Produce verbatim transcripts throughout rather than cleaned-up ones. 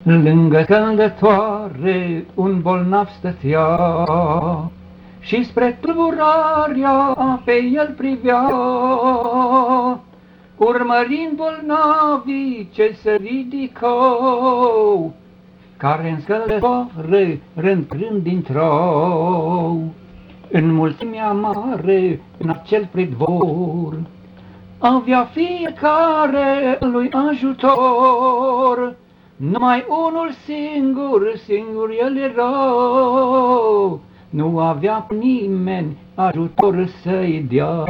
Lângă căldătoare un bolnav stătea și spre tulburarea pe el privea, urmărind bolnavii ce se ridicau, care în scăldătoare rând rând intrau. În mulțimea mare, în acel pridvor, avea fiecare lui ajutor. Numai unul singur, singur el era, nu avea nimeni ajutor să-i dea.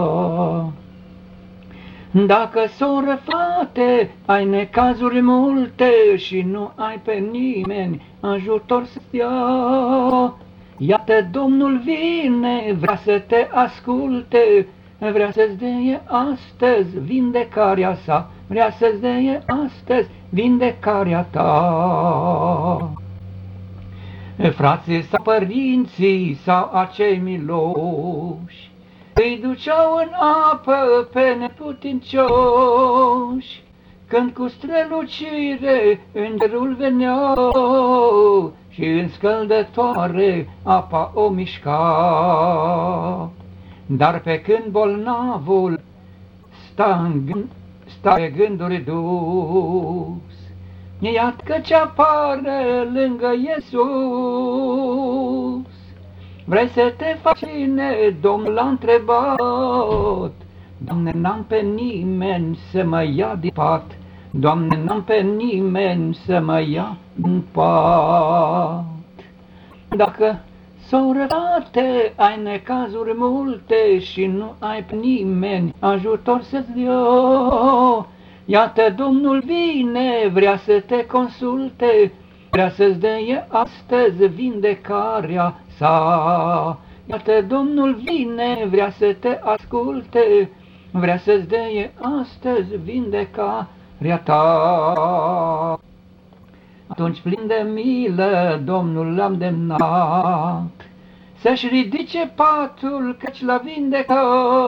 Dacă, soră, frate, ai necazuri multe și nu ai pe nimeni ajutor să-ți dea, iată Domnul vine, vrea să te asculte, vrea să-ți dea astăzi vindecarea sa, vrea să-ți dea astăzi vindecarea ta. Frații sau părinții sau acei miloși îi duceau în apă pe neputincioși, când cu strălucire îngerul venea și în scăldătoare apa o mișca. Dar pe când bolnavul sta, în gând, sta pe gânduri dus, iată că ce apare lângă Iisus. Vrei să te faci cine? Domnul l-a întrebat. Doamne, n-am pe nimeni să mă ia din pat, Doamne, n-am pe nimeni să mă ia din pat. Dacă, soră, frate, ai necazuri multe și nu ai pe nimeni ajutor să-ți dea, iată Domnul vine, vrea să te consulte, vrea să-ți dea astăzi vindecarea sa. Iată Domnul vine, vrea să te asculte, vrea să-ți dea astăzi vindecarea ta. Atunci, plin de milă, Domnul l-a îndemnat să-și ridice patul, căci l-a vindecat.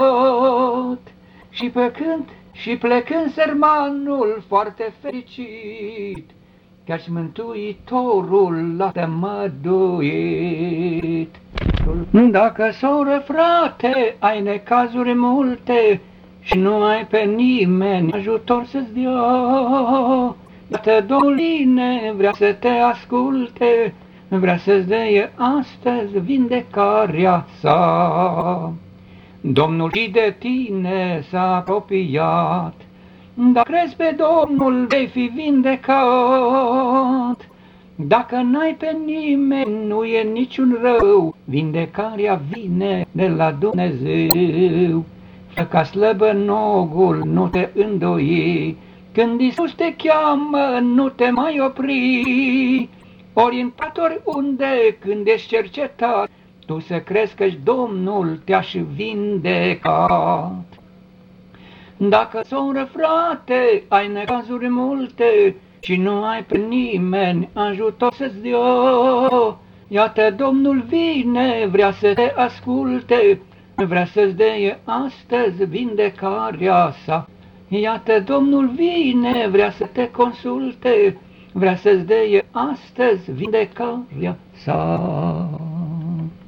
Și pe când și plecând sărmanul foarte fericit, căci Mântuitorul l-a tămăduit. Dacă, soră, frate, ai necazuri multe și nu ai pe nimeni ajutor să-ți dea, iată Domnul vine, vrea să te asculte, vrea să-ți dea astăzi vindecarea sa. Domnul și de tine s-a apropiat, dacă crezi pe Domnul vei fi vindecat. Dacă n-ai pe nimeni, nu e niciun rău, vindecarea vine de la Dumnezeu. Fă ca slăbănogul, nu te îndoi, când Iisus te cheamă, nu te mai opri. Ori în pat, oriunde, când ești cercetat, tu să crezi că-și Domnul te-a și vindecat. Dacă, soră, frate, ai necazuri multe și nu ai pe nimeni ajutor să-ți dea, iată Domnul vine, vrea să te asculte, vrea să-ți dea astăzi vindecarea sa. Iată Domnul vine, vrea să te consulte, vrea să-ți dea astăzi vindecarea sa.